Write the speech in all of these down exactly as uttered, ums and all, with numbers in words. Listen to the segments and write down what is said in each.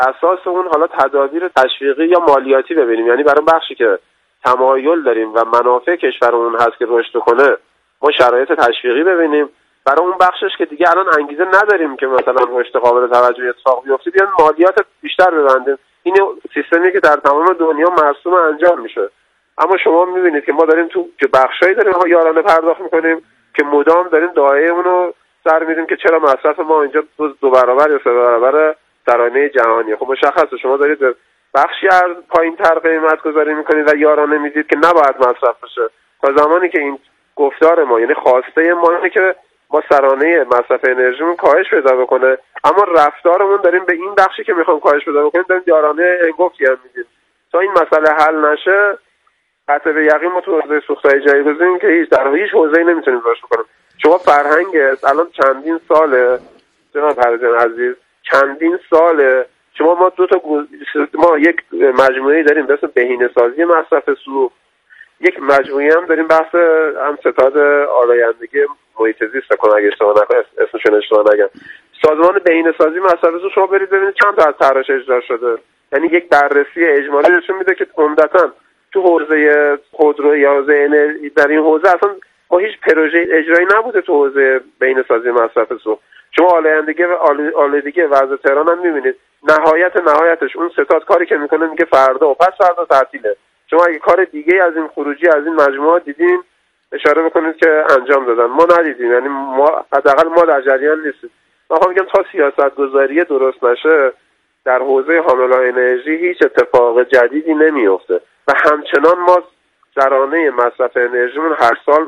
اساس اون حالا تدابیر تشویقی یا مالیاتی ببینیم، یعنی برای بخشی که تمایل داریم و منافع کشورمون هست که رشد کنه ما شرایط تشویقی ببینیم، برای اون بخشش که دیگه الان انگیزه نداریم که مثلا رشد قابل توجهی اتفاق بیفته بیان مالیات بیشتر ببندیم. این سیستمی که در تمام دنیا مرسوم انجام میشه. اما شما میبینید که ما داریم تو که بخشایی داریم ها یارانه پرداخت میکنیم که مدام داریم دایه اونو سر میدیم که چرا مصرف ما اینجا دو برابر یا سه برابر ترانه جهانیه. خب مشخصه شما دارید بخشی از پایین‌تر قیمت گذاری میکنید و یارانه میدید که نباید مصرف بشه، تا زمانی که این گفتار ما یعنی خواسته ما اینه که ما سرانه مصرف انرژیمون کاهش پیدا بکنه، اما رفتارمون داریم به این بخشی که میخوام کاهش پیدا بکنیم داریم یارانه انگفتی هم میدیم. تا این مسئله حل نشه قطع به یقین ما تو حوزه سوخت‌های جایگزین که هیچ در هیچ حوزه‌ای نمیتونیم رشد کنیم. شما فرهنگ الان چندین ساله جناب پرویز عزیز، چندین ساله شما ما دو تا ما یک مجموعه‌ای داریم به اسم بهینه‌سازی مصرف سوخت، یک مجموعه‌ای هم داریم بحث هم ستاد آلایندگی محیط زیست کنه اگه اشتباه نکنم اسمشون اشتباه نگم. سازمان بهینه‌سازی مصرف سوخت شما برید ببینید چند تا از طرحش اجرا شده، یعنی یک بررسی اجمالی نشون میده که عمدتاً تو حوزه خودرو یا حوزه انرژی در این حوزه اصلا ما هیچ پروژه اجرایی نبوده تو حوزه بهینه‌سازی مصرف سوخت. شما آلایندگی و آلودگی وضع تهران هم میبینید، نهایت نهایتش اون ستاد کاری که میکنه میگه فردا و پس فردا تعطیله. شما اگه کار دیگه از این خروجی از این مجموعه دیدین اشاره بکنید که انجام دادن، ما ندیدیم، یعنی ما حداقل ما در جریان نیستیم. من میگم تا سیاست گذاری درست نشه در حوزه حامله‌های انرژی هیچ اتفاق جدیدی نمیفته و همچنان ما سرانه مصرف انرژیمون هر سال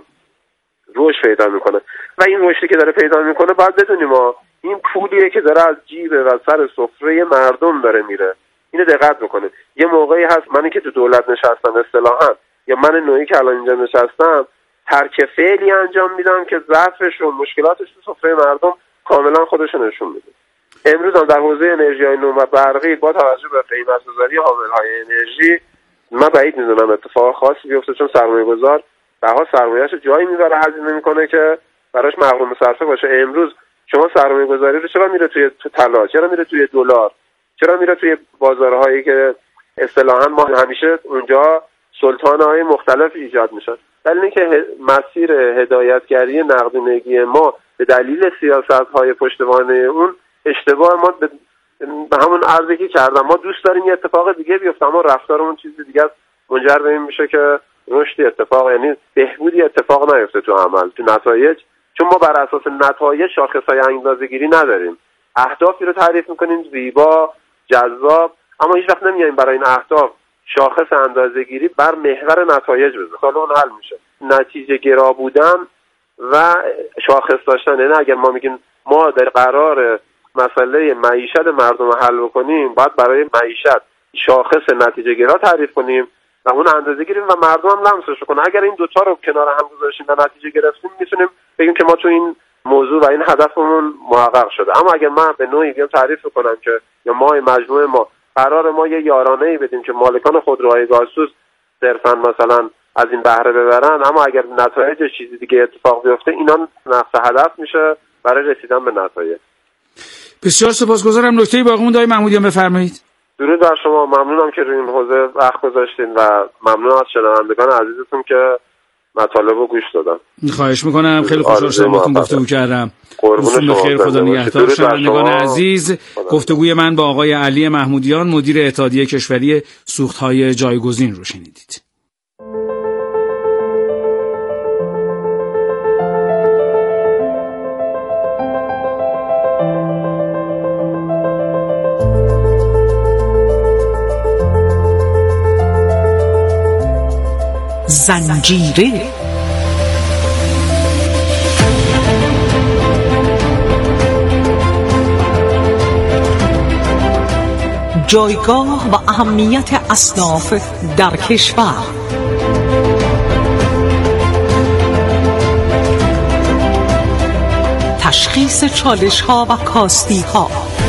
رشد پیدا میکنه و این رشدی که داره پیدا میکنه باید بدونیم ما این پولیه که داره از جیب و سر سفره مردم داره میره. اینو دقت بکنید. یه موقعی هست منی که تو دولت نشستم اصطلاحاً یا من نوعی که الان اینجا نشستم ترک فعلی انجام میدم که ضعفش و مشکلاتش تو سفره مردم کاملا خودش نشون میده. امروز هم در حوزه انرژی‌های نو و برقی با توجه به قیمت‌گذاری حامل‌های انرژی من بعید میدونم اتفاق خاصی بیفته، چون سرمایه‌گذار بها سرمایه‌اش جایی میبره هزینه میکنه که براش مغروم صرفه باشه. امروز شما سرمایه‌گذاری رو چرا میره توی طلا، چرا میره توی دلار، چرا میره توی بازارهایی که اصطلاحاً ما همیشه اونجا سلطان‌های مختلف ایجاد میشن؟ دلیل اینکه مسیر هدایتگری نقدینگی ما به دلیل سیاست‌های پشتوانه اون اشتباه ما به همون عرضی که کردم، ما دوست داریم یه اتفاق دیگه بیفته اما رفتارمون چیز دیگه است، منجر به این میشه که رشدی اتفاق یعنی بهبودی اتفاق نیفته تو عمل تو نتایج، چون ما بر اساس نتایج شاخص‌های اندازه‌گیری نداریم. اهدافی رو تعریف می‌کنیم زیبا جذاب، اما هیچ وقت نمیایم برای این اهداف شاخص اندازه‌گیری بر محور نتایج بذاریم. حالا اون حل میشه. نتیجه گرا بودن و شاخص داشتن، یعنی اگر ما میگیم ما در قرار مسئله معیشت مردم رو حل بکنیم باید برای معیشت شاخص نتیجه گرا تعریف کنیم و اون اندازه گیریم و مردم هم لمسش کنه. اگر این دوتا رو کنار هم گذاشتیم و نتیجه گرفتیم میتونیم بگیم که ما تو این موضوع و این هدفمون محقق شده. اما اگر من به نوعی بیام تعریف کنم که یا ما مجموعه ما قرار ما یه یارانه‌ای بدیم که مالکان خودروهای گازسوز صرفاً مثلا از این بهره ببرن، اما اگر نتایج چیزی دیگه اتفاق بیفته اینا نقص هدف میشه برای رسیدن به نتایج. بسیار سپاسگزارم. نکته باقی مونده آقای محمودیان بفرمایید. درود بر شما، ممنونم که روی این حوزه وقت گذاشتین و ممنون از شنوندگان عزیزتون که مطالب رو گوش دادن. خواهش میکنم، خیلی خوشحال شدم باهاتون گفتگو کردم. روزتون بخیر، خدا نگهدار. شنوندگان عزیز، گفتگوی من با آقای علی محمودیان مدیر اتحادیه کشوری سوخت‌های جایگزین رو شنیدید. زنجیره جایگاه و اهمیت اصناف در کشور. تشخیص چالش‌ها و کاستی‌ها.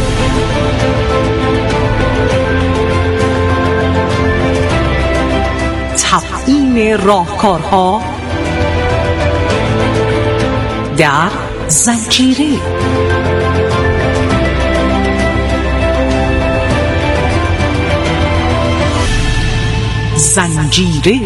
تبیین راهکارها در زنجیره. زنجیره.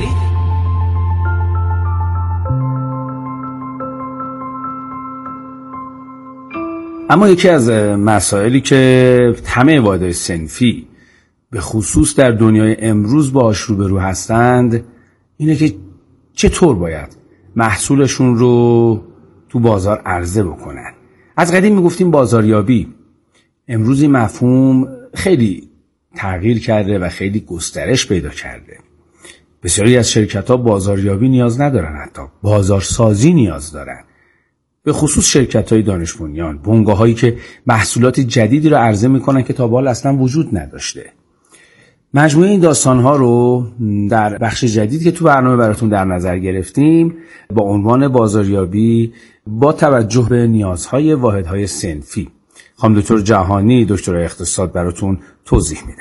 اما یکی از مسائلی که همه واحدهای صنفی به خصوص در دنیای امروز باهاش روبرو هستند اینه که چطور باید محصولشون رو تو بازار عرضه بکنن. از قدیم میگفتیم بازاریابی، امروز این مفهوم خیلی تغییر کرده و خیلی گسترش پیدا کرده. بسیاری از شرکت‌ها بازاریابی نیاز ندارن، حتی بازارسازی نیاز دارن. به خصوص شرکت‌های دانش بنیان، بنگاه‌هایی که محصولات جدیدی رو عرضه می‌کنن که تا به حال اصلا وجود نداشته. مجموعه این داستان‌ها رو در بخش جدید که تو برنامه براتون در نظر گرفتیم با عنوان بازاریابی با توجه به نیازهای واحدهای صنفی، خانم دکتر جهانی، دکترای اقتصاد، براتون توضیح میدن.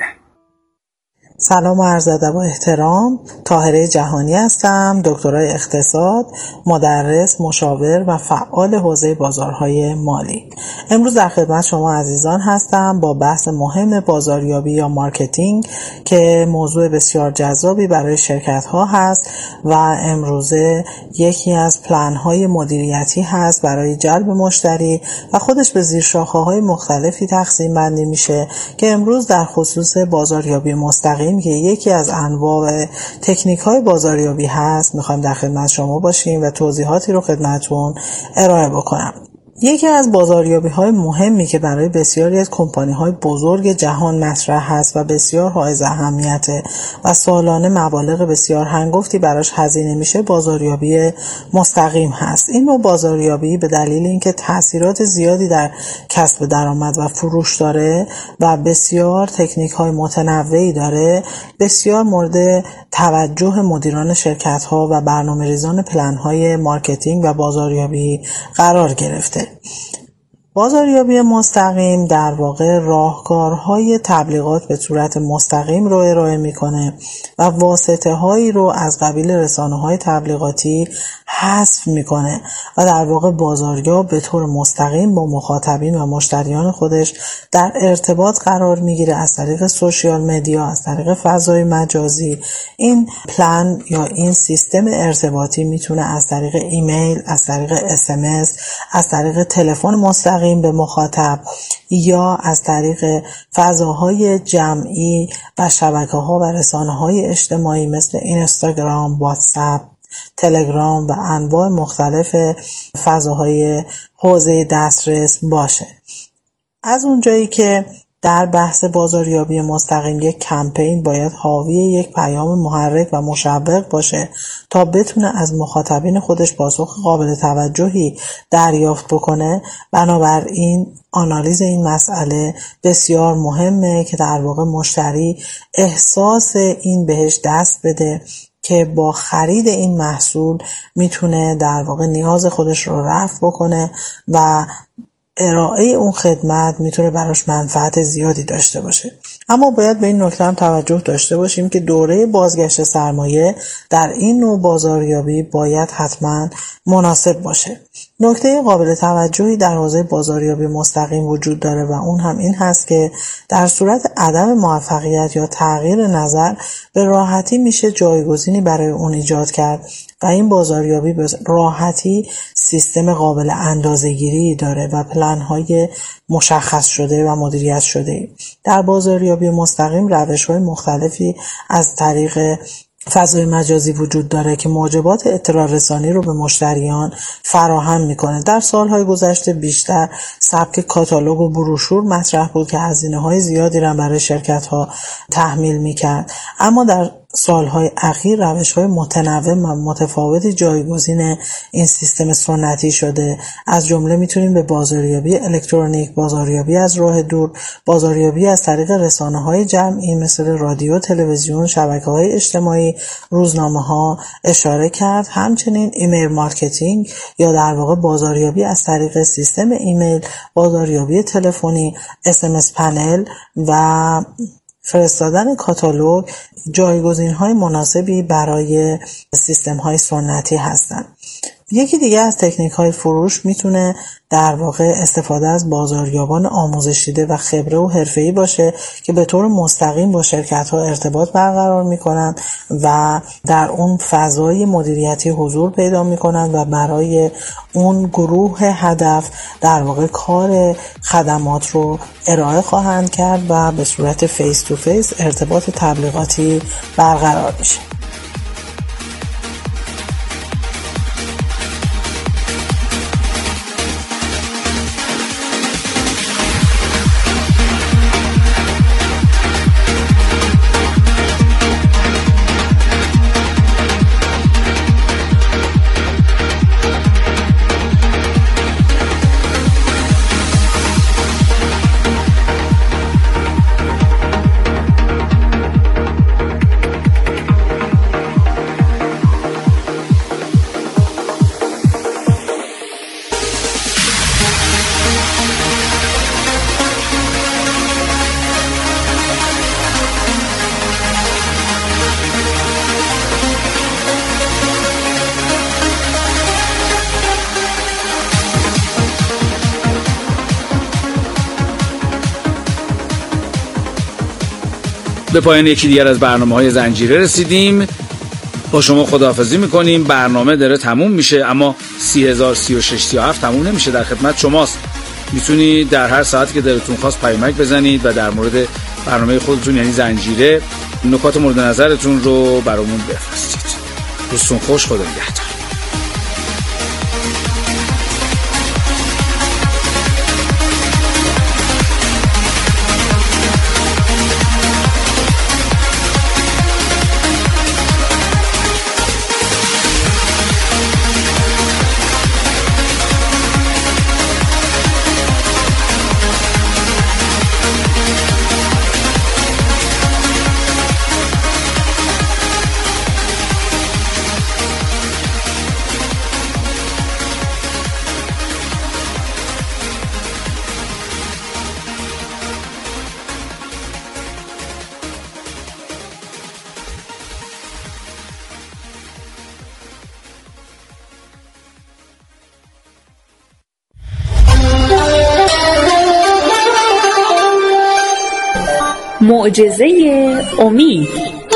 سلام و عرض ادب و احترام. طاهره جهانی هستم، دکترای اقتصاد، مدرس، مشاور و فعال حوزه بازارهای مالی. امروز در خدمت شما عزیزان هستم با بحث مهم بازاریابی یا مارکتینگ که موضوع بسیار جذابی برای شرکت ها هست و امروزه یکی از پلن های مدیریتی هست برای جلب مشتری و خودش به زیر شاخه های مختلفی تقسیم بندی میشه که امروز در خصوص بازاریابی مستقیم که یکی از انواع تکنیک های بازاریابی هست میخوایم در خدمت شما باشیم و توضیحاتی رو خدمتتون ارائه بکنم. یکی از بازاریابی های مهمی که برای بسیاری از کمپانی های بزرگ جهان مطرح هست و بسیار حائز اهمیته و سالانه مبالغ بسیار هنگفتی براش هزینه میشه بازاریابی مستقیم هست. این نوع بازاریابی به دلیل اینکه تاثیرات زیادی در کسب درآمد و فروش داره و بسیار تکنیک های متنوعی داره بسیار مورد توجه مدیران شرکت ها و برنامه‌ریزان پلن های مارکتینگ و بازاریابی قرار گرفته. بازاریابی مستقیم در واقع راهکارهای تبلیغات به صورت مستقیم رو ارائه میکنه و واسطه هایی رو از قبیل رسانه های تبلیغاتی حذف میکنه و در واقع بازاریاب به طور مستقیم با مخاطبین و مشتریان خودش در ارتباط قرار میگیره از طریق سوشیال مدیا، از طریق فضای مجازی. این پلن یا این سیستم ارتباطی میتونه از طریق ایمیل، از طریق اس ام اس، از طریق تلفن مستقیم به مخاطب یا از طریق فضاهای جمعی و شبکه‌ها و رسانه‌های اجتماعی مثل اینستاگرام، واتساپ، تلگرام و انواع مختلف فضاهای حوزه دسترس باشه. از اونجایی که در بحث بازاریابی مستقیم یک کمپین باید حاوی یک پیام محرک و مشوق باشه تا بتونه از مخاطبین خودش پاسخ قابل توجهی دریافت بکنه، بنابراین آنالیز این مسئله بسیار مهمه که در واقع مشتری احساس این بهش دست بده که با خرید این محصول میتونه در واقع نیاز خودش رو رفع بکنه و ارائه اون خدمت میتونه براش منفعت زیادی داشته باشه. اما باید به این نکته هم توجه داشته باشیم که دوره بازگشت سرمایه در این نوع بازاریابی باید حتما مناسب باشه. نکته قابل توجهی در حوزه بازاریابی مستقیم وجود داره و اون هم این هست که در صورت عدم موفقیت یا تغییر نظر به راحتی میشه جایگزینی برای اون ایجاد کرد و این بازاریابی به راحتی سیستم قابل اندازه‌گیری داره و پلن‌های مشخص شده و مدیریت شده. در بازاریابی مستقیم روش‌های مختلفی از طریق فضای مجازی وجود داره که موجبات اطلاع رسانی رو به مشتریان فراهم میکنه. در سالهای گذشته بیشتر سبک کاتالوگ و بروشور مطرح بود که هزینه‌های زیادی را برای شرکت‌ها تحمیل میکرد، اما در سالهای اخیر روش‌های متنوع و متفاوتی جایگزین این سیستم سنتی شده. از جمله میتونیم به بازاریابی الکترونیک، بازاریابی از راه دور، بازاریابی از طریق رسانه‌های جمعی مثل رادیو، تلویزیون، شبکه‌های اجتماعی، روزنامه‌ها اشاره کرد. همچنین ایمیل مارکتینگ یا در واقع بازاریابی از طریق سیستم ایمیل، بازاریابی تلفنی، اس ام اس پنل و فرستادن کاتالوگ جایگزین‌های مناسبی برای سیستم‌های سنتی هستند. یکی دیگه از تکنیک های فروش میتونه در واقع استفاده از بازاریابان آموزش دیده و خبره و حرفه‌ای باشه که به طور مستقیم با شرکت ها ارتباط برقرار میکنن و در اون فضای مدیریتی حضور پیدا میکنن و برای اون گروه هدف در واقع کار خدمات رو ارائه خواهند کرد و به صورت فیس تو فیس ارتباط تبلیغاتی برقرار میشه. به پایان یکی دیگر از برنامه‌های زنجیره رسیدیم. با شما خداحافظی می‌کنیم. برنامه داره تموم میشه، اما سی هزار و سی و شش سی و هفت تموم نمیشه، در خدمت شماست. میتونید در هر ساعتی که دلتون خواست پیامک بزنید و در مورد برنامه خودتون یعنی زنجیره نکات مورد نظرتون رو برامون بفرستید. روزتون خوش، خدا نگهدار. معجزه امید.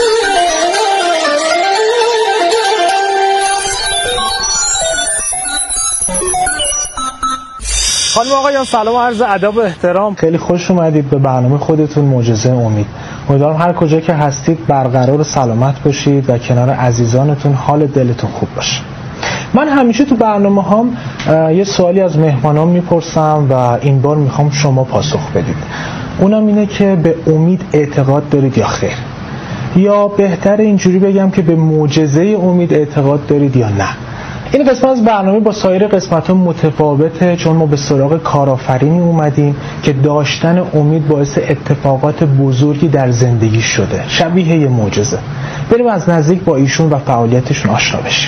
خانم آقایان سلام و عرض ادب و احترام. خیلی خوش اومدید به برنامه خودتون معجزه امید. امیدوارم هر کجا که هستید برقرار و سلامت باشید و کنار عزیزانتون حال دلتون خوب باشه. من همیشه تو برنامه هام یه سوالی از مهمانان میپرسم و این بار میخوام شما پاسخ بدید. اونم اینه که به امید اعتقاد دارید یا خیر؟ یا بهتر اینجوری بگم که به معجزه امید اعتقاد دارید یا نه؟ این قسمت از برنامه با سایر قسمت ها متفاوته، چون ما به سراغ کارآفرینی اومدیم که داشتن امید باعث اتفاقات بزرگی در زندگی شده، شبیه یه معجزه. بریم از نزدیک با ایشون و فعالیتشون آشنا بشیم.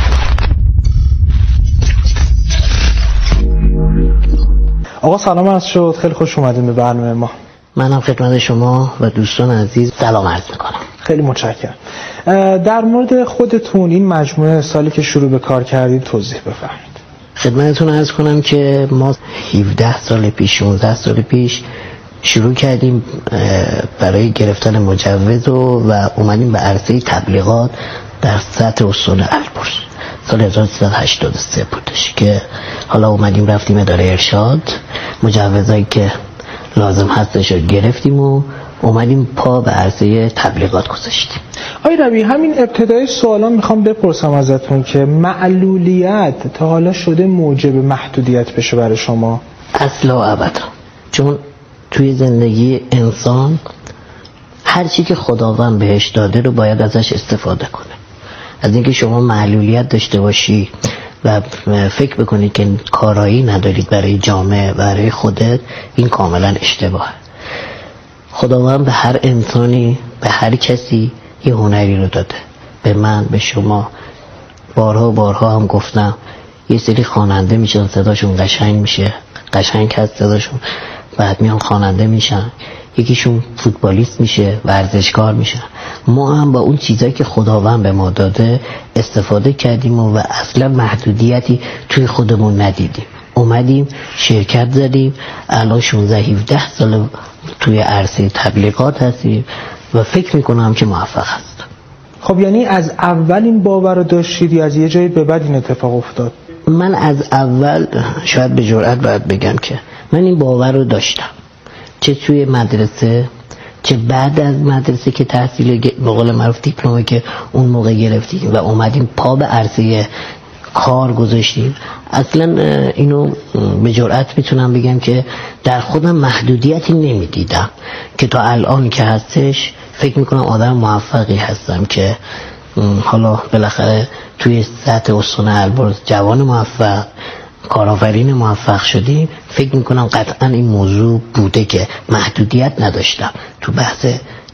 آقا سلام عرض شد، خیلی خوش اومدین به برنامه ما. منم خدمت شما و دوستان عزیز سلام عرض میکنم. خیلی متشکرم. در مورد خودتون این مجموعه سالی که شروع به کار کردید توضیح بفرمایید. خدمتتون عرض کنم که ما هفده سال پیش شانزده سال پیش شروع کردیم برای گرفتن مجوز و, و اومدیم به عرصه تبلیغات در سطح استان البرز. سال هزار و سیصد و هشتاد و سه بودش که حالا اومدیم رفتیم اداره ارشاد، مجوزایی که لازم هستش رو گرفتیم و اومدیم پا به عرصه تبلیغات گذاشتیم. آقای ربیعی، همین ابتدای سوالا میخوام بپرسم ازتون که معلولیت تا حالا شده موجب محدودیت بشه برای شما؟ اصلا و ابدا. چون توی زندگی انسان هر چی که خداوند بهش داده رو باید ازش استفاده کنه. از اینکه شما معلولیت داشته باشی و فکر بکنید که کارایی ندارید برای جامعه برای خودت، این کاملا اشتباهه. خداوند به هر انسانی، به هر کسی یه هنری رو داده. به من، به شما. بارها بارها هم گفتم یه سری خواننده میشن صداشون قشنگ میشه، قشنگ هست صداشون، بعد میان خواننده میشن. یکیشون فوتبالیست میشه، ورزشکار میشن. ما هم با اون چیزایی که خداوند به ما داده استفاده کردیم و, و اصلا محدودیتی توی خودمون ندیدیم. اومدیم شرکت زدیم، الان شانزده هفده سال توی عرصه تبلیغات هستیم و فکر میکنم که موفق هست. خب یعنی از اول این باور رو داشتید یا از یه جایی به بعد این اتفاق افتاد؟ من از اول شاید به جرئت باید بگم که من این باور رو داشتم، چه توی مدرسه چه بعد از مدرسه که تحصیل به قول معروف دیپلمی که اون موقع گرفتیم و اومدیم پا به عرصه کار گذاشتیم. اصلا اینو به جرئت میتونم بگم که در خودم محدودیتی نمیدیدم که تا الان که هستش فکر میکنم آدم موفقی هستم که حالا بالاخره توی سطح استان البرز جوان موفق، کارآفرین موفق شدیم. فکر میکنم قطعا این موضوع بوده که محدودیت نداشتم تو بحث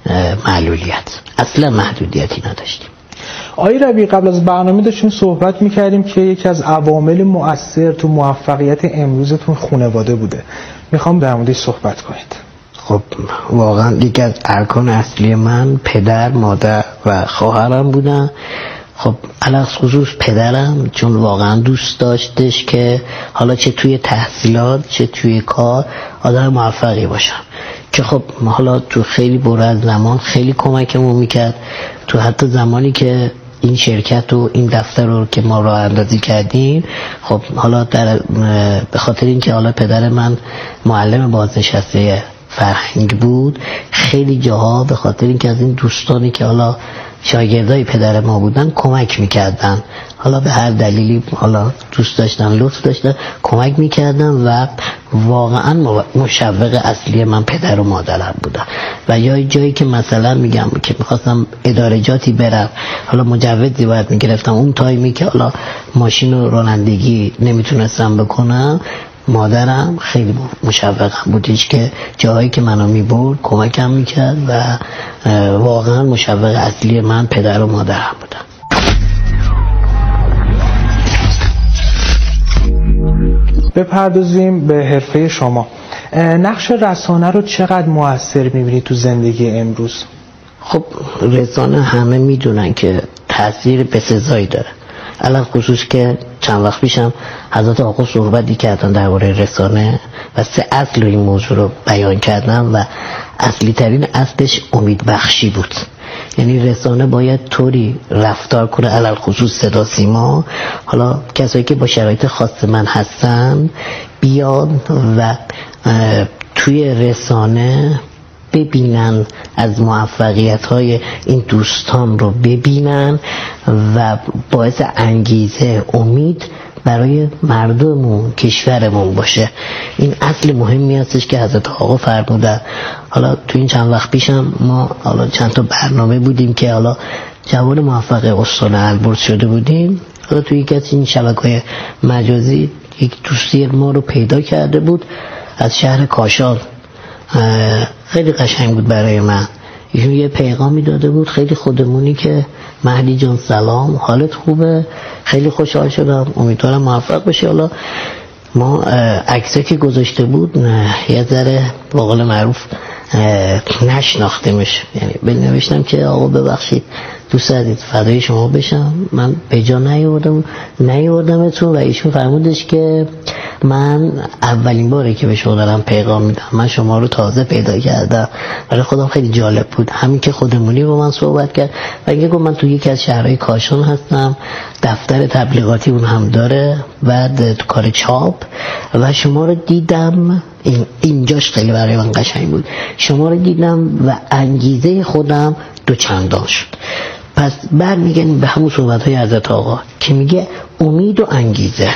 معلولیت، اصلا محدودیتی نداشتیم. آقای ربیعی قبل از برنامه داشتیم صحبت میکردیم که یکی از عوامل مؤثر تو موفقیت امروزتون خانواده بوده. میخوام در موردش صحبت کنید. خب واقعا یکی از ارکان اصلی من پدر، مادر و خواهرم بودن. خب علاوه خصوص پدرم، چون واقعا دوست داشتش که حالا چه توی تحصیلات چه توی کار آدم موفقی باشم، که خب حالا تو خیلی بره از زمان خیلی کمکمون میکرد. تو حتی زمانی که این شرکت و این دفتر رو که ما راه اندازی کردیم، خب حالا در به خاطر اینکه حالا پدر من معلم بازنشسته فرهنگ بود، خیلی جاها به خاطر اینکه از این دوستانی که حالا شاگردای پدر ما بودن کمک میکردن، حالا به هر دلیلی حالا دوست داشتن لطف داشتن کمک میکردن و واقعا مشوق اصلی من پدر و مادرم بودن. و یا جایی که مثلا میگم که میخواستم ادارجاتی برم، حالا مجوزی باید میگرفتم، اون تایمی که حالا ماشین و رانندگی نمیتونستم بکنم، مادرم خیلی مشوقم بودش که جایی که منو میبرد کمکم میکرد و واقعا مشوق اصلی من پدر و مادرم بودن. بپردازیم به حرفه شما. نقش رسانه رو چقدر مؤثر میبینید تو زندگی امروز؟ خب رسانه همه میدونن که تاثیر بسزایی داره. الان خصوص که چند وقت پیشم حضرت آقا صحبتی کردن درباره رسانه و سه اصل این موضوع رو بیان کردن و اصلی ترین اصلش امید بخشی بود. یعنی رسانه باید طوری رفتار کنه، علل خصوص صدا سیما، حالا کسایی که با شرایط خاص من هستن بیان و توی رسانه ببینن، از موفقیت های این دوستان رو ببینن و باعث انگیزه، امید برای مردممون، کشورمون باشه. این اصل مهمی هستش که حضرت آقا فرمودن. حالا تو این چند وقت پیشم ما حالا چند تا برنامه بودیم که حالا جوان موفق استان البرز شده بودیم. حالا توی یکی از این شبکه‌های مجازی یک دوستی ما رو پیدا کرده بود از شهر کاشان. خیلی قشنگ بود برای من. ایشون یه پیغامی داده بود خیلی خودمونی که مهدی جان سلام، حالت خوبه؟ خیلی خوشحال شدم، امیدوارم موفق بشی. حالا ما عکسی که گذاشته بود یه ذره به قول معروف نشناختیمش، یعنی بنوشتم که آقا ببخشید دوست دارید فدای شما بشم، من به جا نیاوردم نیاوردمتون. و ایشون فرمودش که من اولین باره که به شما دارم پیغام میدم، من شما رو تازه پیدا کردم. برای خودم خیلی جالب بود. همین که خودمونی با من صحبت کرد و اینکه گفت من تو یکی از شهرهای کاشان هستم، دفتر تبلیغاتی اون هم داره، بعد کار چاپ، و شما رو دیدم. این اینجاش خیلی برای من قشنگ بود. شما رو دیدم و انگیزه خودم دو چندان شد. پس برمیگردیم به همون صحبت‌های حضرت آقا که میگه امید و انگیزه.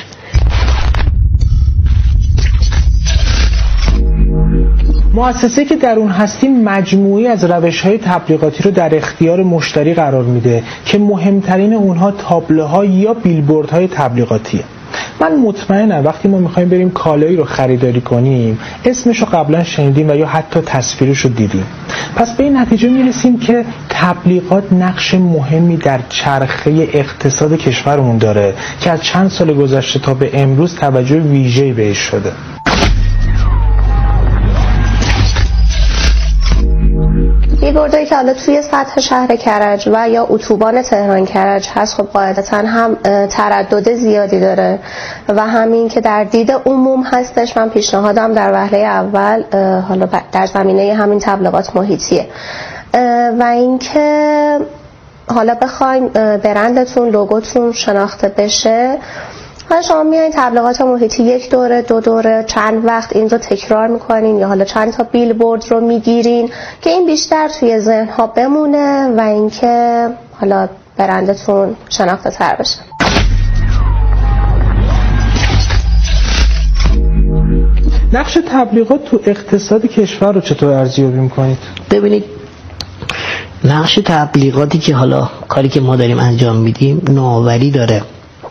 مؤسسه که در اون هستیم مجموعی از روش‌های تبلیغاتی رو در اختیار مشتری قرار میده که مهمترین اونها تابلوها یا بیلبوردهای تبلیغاتیه. من مطمئنم وقتی ما میخوایم بریم کالایی رو خریداری کنیم اسمش رو قبلا شنیدیم و یا حتی تصویرش رو دیدیم. پس به این نتیجه میرسیم که تبلیغات نقش مهمی در چرخه اقتصاد کشورمون داره که از چند سال گذشته تا به امروز توجه ویژه‌ای بهش شده. بیلبوردهایی که حالا توی سطح شهر کرج و یا اتوبان تهران کرج هست خب قاعدتاً هم تردد زیادی داره و همین که در دید عموم هستش. من پیشنهادم در وهله اول حالا در زمینه همین تبلیغات محیطیه و اینکه حالا بخواین برندتون لوگوتون شناخته بشه، حالا شما میایین تبلیغات محیطی یک دوره دو دوره چند وقت این رو تکرار میکنین یا حالا چند تا بیلبورد رو میگیرین که این بیشتر توی ذهن ها بمونه و اینکه حالا برندتون شناخته تر بشه. نقش تبلیغات تو اقتصاد کشور رو چطور ارزیابی میکنید؟ ببینید نقش تبلیغاتی که حالا کاری که ما داریم انجام میدیم نوآوری داره،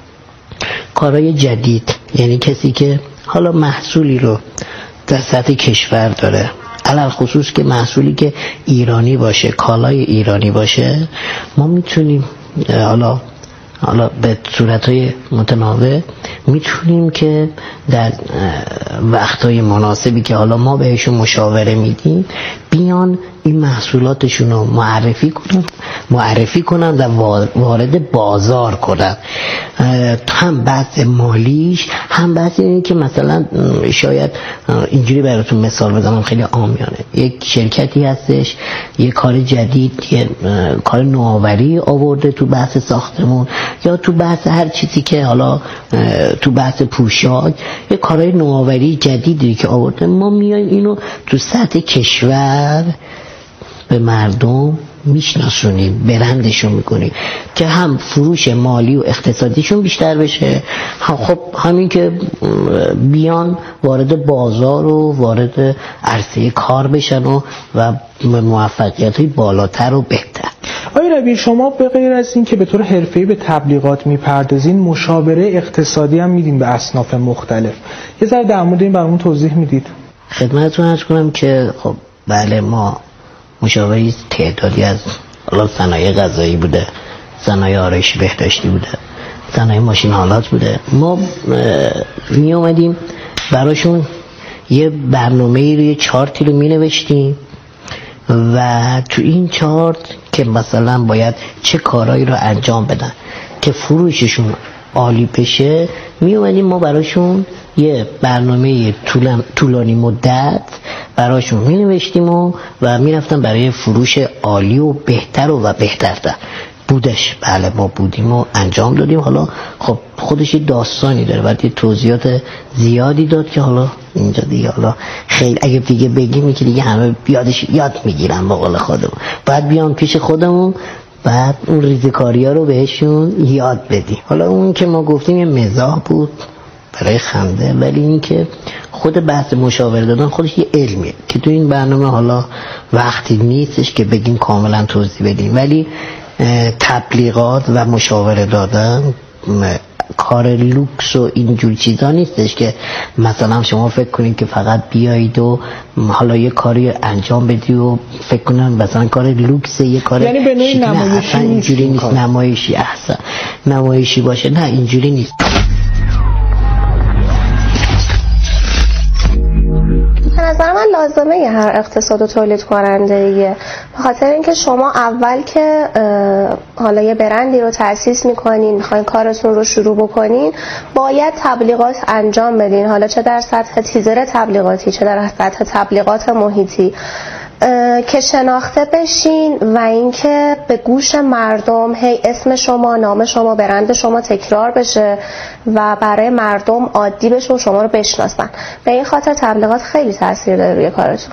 کارهای جدید، یعنی کسی که حالا محصولی رو در سطح کشور داره، علل خصوص که محصولی که ایرانی باشه، کالای ایرانی باشه، ما میتونیم حالا حالا به صورتهای متنوع میتونیم که در وقتهای مناسبی که حالا ما بهشون مشاوره میدیم بیان این محصولاتشون رو معرفی کنن معرفی کنن و وارد بازار کنن. هم بحث مالیش هم بحث اینه که مثلا شاید اینجوری براتون مثال بزنم خیلی عامیانه، یک شرکتی هستش یک کار جدید، یک کار نوآوری آورده تو بحث ساختمون یا تو بحث هر چیزی که حالا تو بحث پوشاک، یک کارهای نوآوری جدیدی که آورده، ما میایم اینو تو سطح کشور به مردم میشناسونیم، برندشون میکنیم که هم فروش مالی و اقتصادیشون بیشتر بشه، هم خب همین که بیان وارد بازار و وارد عرصه کار بشن و و موفقیت‌های بالاتر و بهتر. آقای ربیعی، شما به غیر از این که به طور حرفه‌ای به تبلیغات میپردازین، مشاوره اقتصادی هم میدین به اصناف مختلف. یه ذره در مورد این برامون توضیح میدید؟ خدمتتون عرض کنم که خب بله، ما مشاوره تعدادی از حالا صنایع غذایی بوده، صنایع آرایشی بهداشتی بوده، صنایع ماشین آلات بوده، ما می اومدیم براشون یه برنامه‌ای رو، یه چارتی رو می نوشتیم و تو این چارت که مثلا باید چه کارهایی رو انجام بدن که فروششون عالی بشه، می اومدیم ما براشون یه برنامه طولان طولانی مدت براشون می نوشتیم و, و می رفتن برای فروش عالی و بهتر و, و بهترتر بودش. بله ما بودیم و انجام دادیم. حالا خب خودش داستانی داره، ولی توضیحات زیادی داد که حالا اینجا دیگه حالا خیلی اگه دیگه بگیم که دیگه همه بیادش یاد میگیرن با قول خودمون، بعد بیان پیش خودمون بعد اون ریزکاری ها رو بهشون یاد بدیم. حالا اون که ما گفتیم یه مزاح بود برای خنده، ولی این که خود بحث مشاوره دادن خودش یه علمیه که تو این برنامه حالا وقتی نیستش که بگیم کاملا توضیح بدیم، ولی تبلیغات و مشاوره دادن کار لوکس و اینجور چیزا نیستش که مثلا شما فکر کنید که فقط بیایید و حالا یه کاری انجام بدی و فکر کنن مثلا کار لوکسه، یه کار یعنی به نوعی نمایشی اینجوری نیست. نمایشی احسن نمایشی باشه، نه اینجوری نیست. به نظر من لازمه هر اقتصاد و تولید کننده‌ایه، به خاطر اینکه شما اول که حالا یه برندی رو تأسیس میکنین، میخواین کارتون رو شروع بکنین، باید تبلیغات انجام بدین، حالا چه در سطح تیزر تبلیغاتی چه در سطح تبلیغات محیطی، که شناخته بشین و اینکه به گوش مردم هی اسم شما، نام شما، برند شما تکرار بشه و برای مردم عادی بشه و شما رو بشناسن. به این خاطر تبلیغات خیلی تاثیر داره روی کارتون.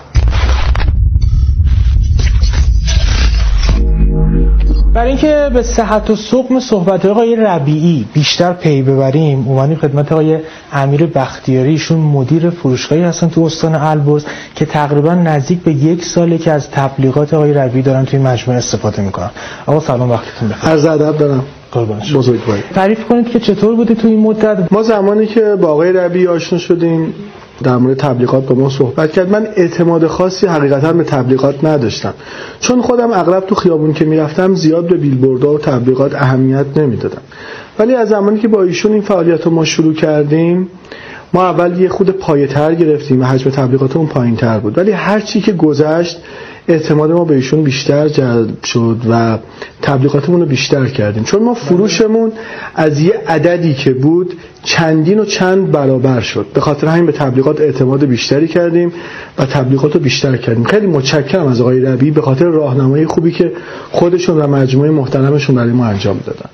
برای اینکه به صحت و سقم صحبت آقای ربیعی بیشتر پی ببریم، اومدیم خدمت آقای امیر بختیاری، ایشون مدیر فروشگاهی هستن تو استان البرز که تقریبا نزدیک به یک ساله که از تبلیغات آقای ربیعی دارن توی مجموعه استفاده میکنن. آقا سلام، وقتتون بخیر. عرض ادب دارم. بزرگواری. تعریف کنید که چطور بوده تو این مدت؟ ما زمانی که با آقای ربیعی آشنا شدیم در مورد تبلیغات با ما صحبت کرد. من اعتماد خاصی حقیقتا به تبلیغات نداشتم، چون خودم اغلب تو خیابون که میرفتم زیاد به بیلبوردها و تبلیغات اهمیت نمیدادم. ولی از زمانی که با ایشون این فعالیت رو ما شروع کردیم، ما اول یه خود پایه‌تر گرفتیم و حجم تبلیغاتمون پایین‌تر بود، ولی هر چی که گذشت اعتماد ما به ایشون بیشتر جلب شد و تبلیغاتمون رو بیشتر کردیم، چون ما فروشمون از یه عددی که بود چندین و چند برابر شد. به خاطر همین به تبلیغات اعتماد بیشتری کردیم و تبلیغات رو بیشتر کردیم. خیلی متشکرم از آقای ربیعی به خاطر راهنمایی خوبی که خودشون و مجموعه محترمشون برای ما انجام دادن.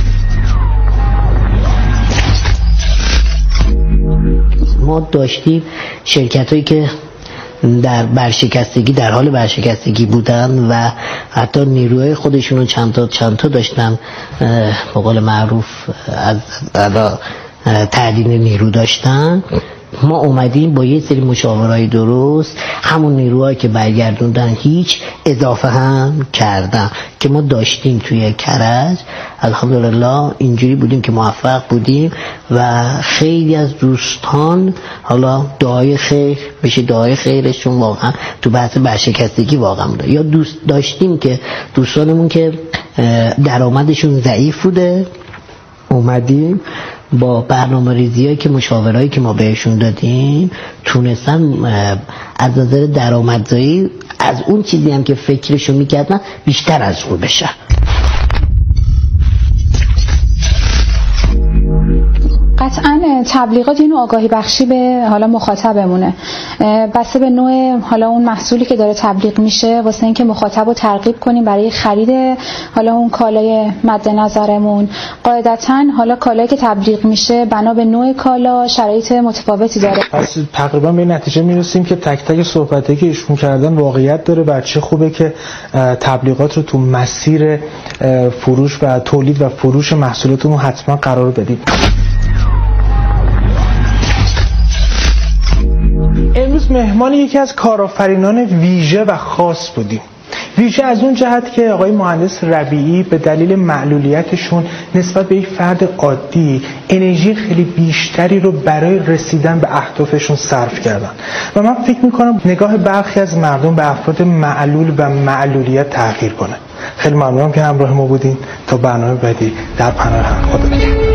ما داشتیم شرکت هایی که در برشکستگی در حال برشکستگی بودن و حتی نیروهای خودشون رو چند تا چند تا داشتن، به قول معروف از تعدیل نیرو داشتن. ما اومدیم با یه سری مشاورهای درست همون نیروهایی که برگردوندن هیچ اضافه هم کردن که ما داشتیم توی کرج. الحمدلله اینجوری بودیم که موفق بودیم و خیلی از دوستان حالا دعای خیر بشه، دعای خیرشون واقعا تو بحث برشکستگی واقعا بوده. یا دوست داشتیم که دوستانمون که درآمدشون ضعیف بوده اومدیم با برنامه ریزی هایی که مشاورهایی که ما بهشون دادیم تونستن از نظر درآمدزایی از اون چیزی هم که فکرشو میکردن بیشتر از اون بشه. قطعا تبلیغات اینو آگاهی بخشی به حالا مخاطبمونه، بسته به نوع حالا اون محصولی که داره تبلیغ میشه، واسه اینکه مخاطب رو ترغیب کنیم برای خرید حالا اون کالای مد نظرمون. قاعدتا حالا کالایی که تبلیغ میشه بنا به نوع کالا شرایط متفاوتی داره. پس تقریبا به نتیجه میرسیم که تک تک صحبتی که ایشون کردن واقعیت داره. بچه خوبه که تبلیغات رو تو مسیر فروش و تولید و فروش محصولاتمون حتما قرار بدید. امروز مهمان یکی از کارآفرینان ویژه و خاص بودیم. ویژه از اون جهت که آقای مهندس ربیعی به دلیل معلولیتشون نسبت به یک فرد عادی انرژی خیلی بیشتری رو برای رسیدن به اهدافشون صرف کردن و من فکر میکنم نگاه برخی از مردم به افراد معلول و معلولیت تغییر کنه. خیلی ممنونم که همراه ما بودین. تا برنامه بعدی در پناه هم، خدا نگهدار.